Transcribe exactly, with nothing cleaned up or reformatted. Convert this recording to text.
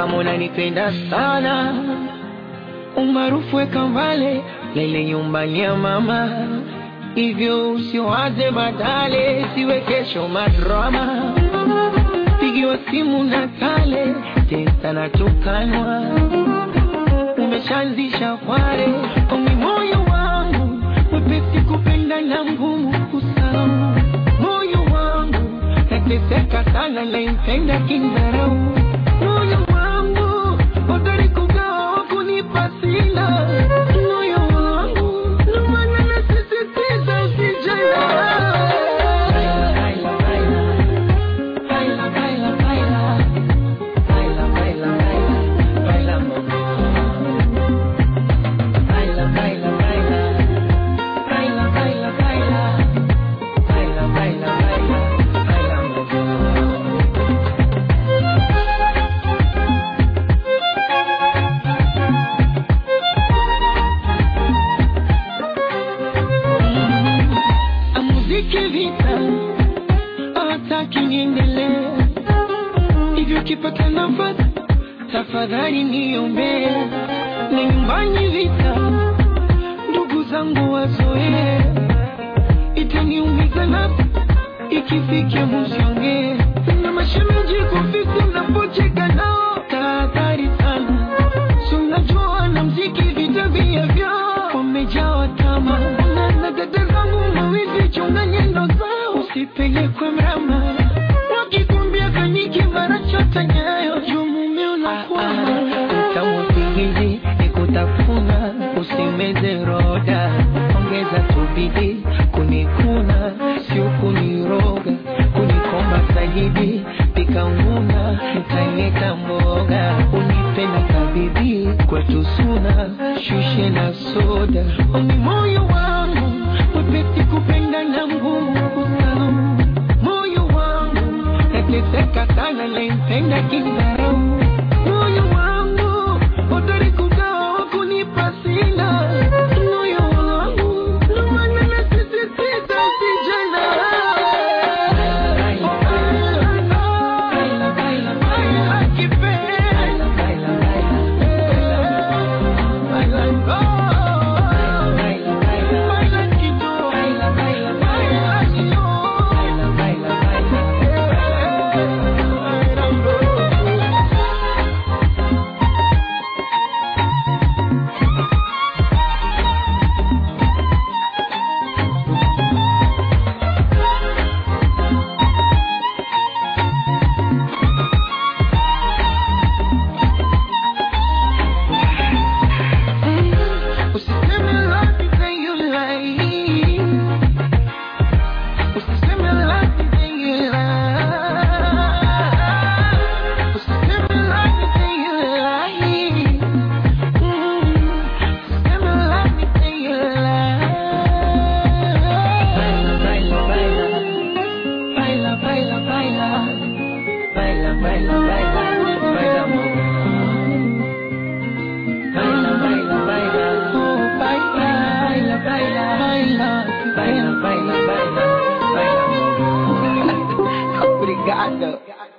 kama unanipenda sana, umaarufu weka mbale, lele nyumbani ya mama. Hivyo usiwaze badale, siwe kesho madrama. Pigiwa simu na kale, testa na tukanwa. Umeshaanzisha kware, omi moyo wangu mwepesi kupenda na ngumu kusahau. Moyo wangu nateseka sana na impenda kindharau. Moyo wangu hodari kugawa kunipa sina. Moyo wangu numana nasisitiza usijana. Ukipata nafasi tafadhali niombe, na nyumbani vita ndugu zangu wazoe. Itaniumiza nafsi ikifikia msonge, na mashemeji kufisi mnapocheka nao. Tahadhari sana, si unajua na mziki vita vya vyao wamejawa tamaa. Na dada zangu mawizi chunga nyendo zao, usipelekwe mrama. Wakikumbia kaniki mara chota nyayo, jumume unakwama. Utamu pingili nikutafuna, usimeze roda. Ongeza tubidi kunikuna, sio kuniroga. Kunikomba zaidi pikanguna, nitanyeka mboga. Unipenda kabibi kwetu suna, shushe na soda. Oni moyo wangu mwepesi kupenda na ngumu kusahau. Moyo wangu nateseka sana na impenda kindharau. Moyo wangu hodari kugawa kunipa sina. Moyo wangu numana nasisitiza usijana. Obrigado.